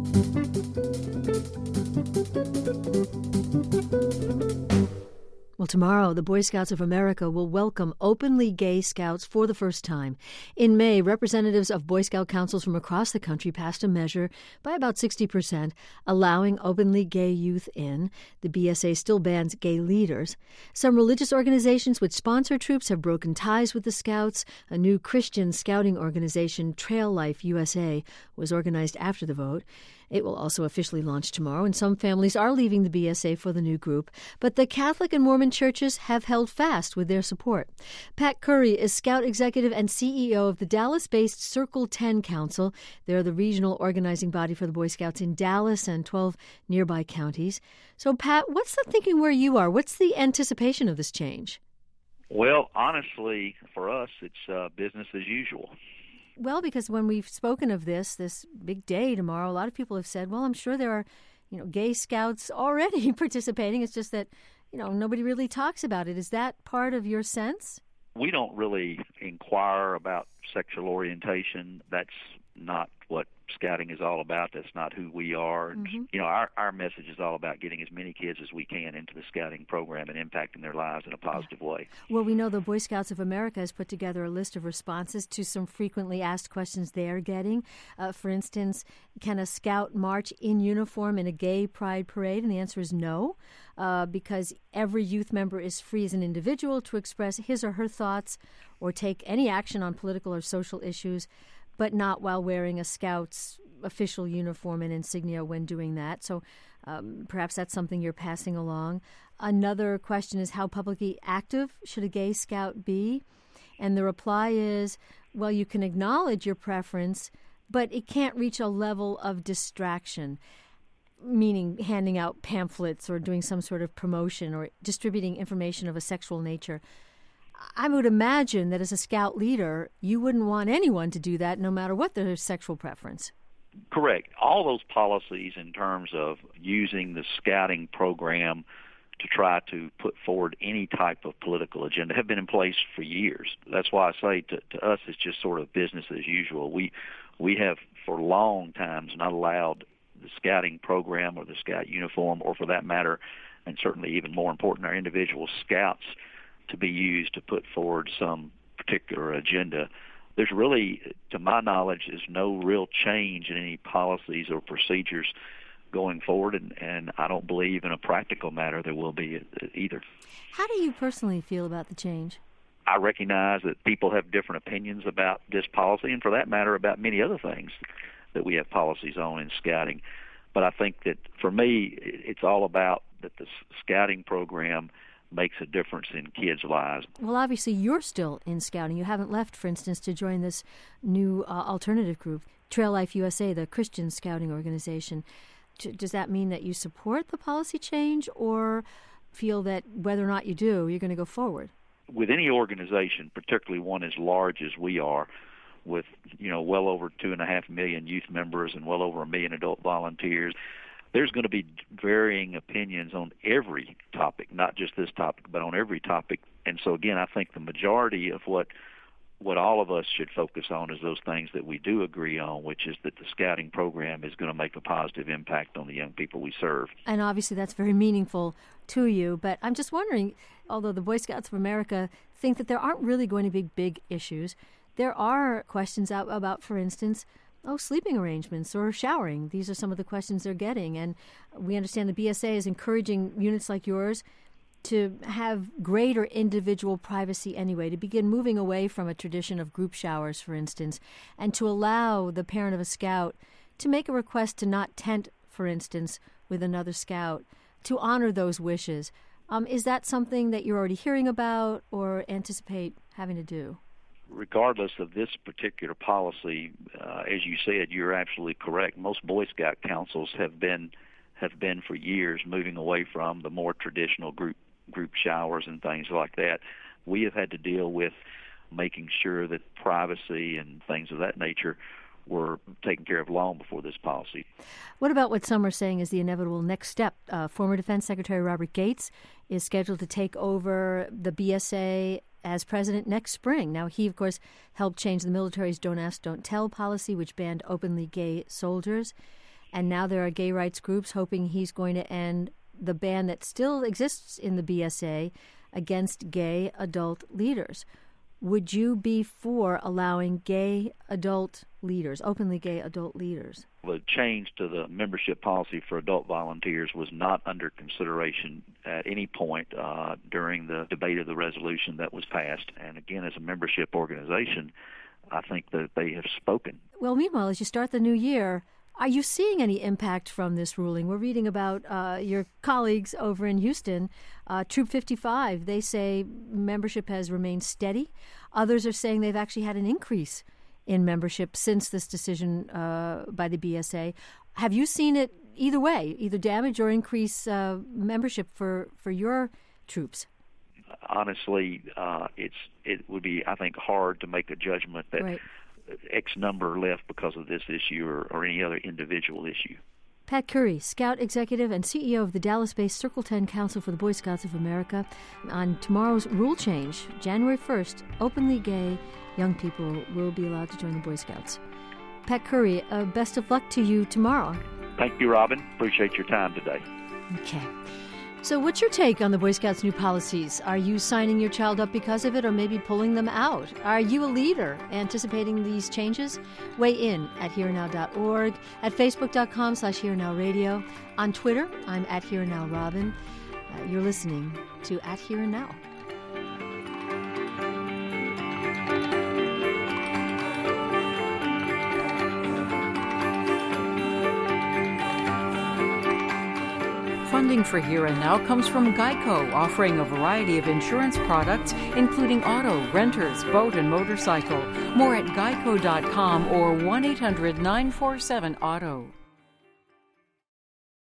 Well, tomorrow, the Boy Scouts of America will welcome openly gay scouts for the first time. In May, representatives of Boy Scout councils from across the country passed a measure by about 60%, allowing openly gay youth in. The BSA still bans gay leaders. Some religious organizations which sponsor troops have broken ties with the Scouts. A new Christian scouting organization, Trail Life USA, was organized after the vote. It will also officially launch tomorrow, and some families are leaving the BSA for the new group. But the Catholic and Mormon churches have held fast with their support. Pat Curry is Scout Executive and CEO of the Dallas-based Circle 10 Council. They're the regional organizing body for the Boy Scouts in Dallas and 12 nearby counties. So, Pat, what's the thinking where you are? What's the anticipation of this change? Well, honestly, for us, it's business as usual. Well, because when we've spoken of this big day tomorrow, a lot of people have said, well, I'm sure there are, gay scouts already participating. It's just that, nobody really talks about it. Is that part of your sense? We don't really inquire about sexual orientation. That's not what scouting is all about. That's not who we are. Mm-hmm. Our message is all about getting as many kids as we can into the scouting program and impacting their lives in a positive way. Well, we know the Boy Scouts of America has put together a list of responses to some frequently asked questions they're getting. For instance, can a scout march in uniform in a gay pride parade? And the answer is no, because every youth member is free as an individual to express his or her thoughts or take any action on political or social issues, but not while wearing a Scout's official uniform and insignia when doing that. So perhaps that's something you're passing along. Another question is, how publicly active should a gay Scout be? And the reply is, well, you can acknowledge your preference, but it can't reach a level of distraction, meaning handing out pamphlets or doing some sort of promotion or distributing information of a sexual nature. I would imagine that as a Scout leader, you wouldn't want anyone to do that no matter what their sexual preference. Correct. All those policies in terms of using the scouting program to try to put forward any type of political agenda have been in place for years. That's why I say to us it's just sort of business as usual. We have for long times not allowed the scouting program or the Scout uniform, or for that matter, and certainly even more important, our individual Scouts, to be used to put forward some particular agenda. There's really, to my knowledge, is no real change in any policies or procedures going forward, and I don't believe in a practical matter there will be either. How do you personally feel about the change? I recognize that people have different opinions about this policy, and for that matter, about many other things that we have policies on in scouting. But I think that, for me, it's all about that the scouting program makes a difference in kids' lives. Well, obviously, you're still in scouting. You haven't left, for instance, to join this new alternative group, Trail Life USA, the Christian scouting organization. Does that mean that you support the policy change, or feel that whether or not you do, you're going to go forward? With any organization, particularly one as large as we are, with well over 2.5 million youth members and well over 1 million adult volunteers, there's going to be varying opinions on every topic, not just this topic, but on every topic. And so, again, I think the majority of what all of us should focus on is those things that we do agree on, which is that the scouting program is going to make a positive impact on the young people we serve. And obviously that's very meaningful to you. But I'm just wondering, although the Boy Scouts of America think that there aren't really going to be big issues, there are questions out about, for instance, sleeping arrangements or showering. These are some of the questions they're getting. And we understand the BSA is encouraging units like yours to have greater individual privacy anyway, to begin moving away from a tradition of group showers, for instance, and to allow the parent of a Scout to make a request to not tent, for instance, with another Scout, to honor those wishes. Is that something that you're already hearing about or anticipate having to do? Regardless of this particular policy, as you said, you're absolutely correct. Most Boy Scout councils have been for years moving away from the more traditional group showers and things like that. We have had to deal with making sure that privacy and things of that nature were taken care of long before this policy. What about what some are saying is the inevitable next step? Former Defense Secretary Robert Gates is scheduled to take over the BSA as president next spring. Now, he, of course, helped change the military's Don't Ask, Don't Tell policy, which banned openly gay soldiers. and now there are gay rights groups hoping he's going to end the ban that still exists in the BSA against gay adult leaders. Would you be for allowing gay adult leaders, openly gay adult leaders? The change to the membership policy for adult volunteers was not under consideration at any point during the debate of the resolution that was passed. And again, as a membership organization, I think that they have spoken. Well, meanwhile, as you start the new year, are you seeing any impact from this ruling? We're reading about your colleagues over in Houston, Troop 55. They say membership has remained steady. Others are saying they've actually had an increase in membership since this decision by the BSA. Have you seen it either way, either damage or increase membership for your troops? Honestly, it would be, I think, hard to make a judgment that right. X number left because of this issue or any other individual issue. Pat Curry, Scout Executive and CEO of the Dallas-based Circle 10 Council for the Boy Scouts of America. On tomorrow's rule change, January 1st, openly gay young people will be allowed to join the Boy Scouts. Pat Curry, best of luck to you tomorrow. Thank you, Robin. Appreciate your time today. Okay. So what's your take on the Boy Scouts' new policies? Are you signing your child up because of it or maybe pulling them out? Are you a leader anticipating these changes? Weigh in at hereandnow.org, at facebook.com/hereandnowradio. On Twitter, I'm at hereandnowrobin. You're listening to At Here and Now. Funding for Here and Now comes from Geico, offering a variety of insurance products, including auto, renters, boat, and motorcycle. More at geico.com or 1-800-947-AUTO.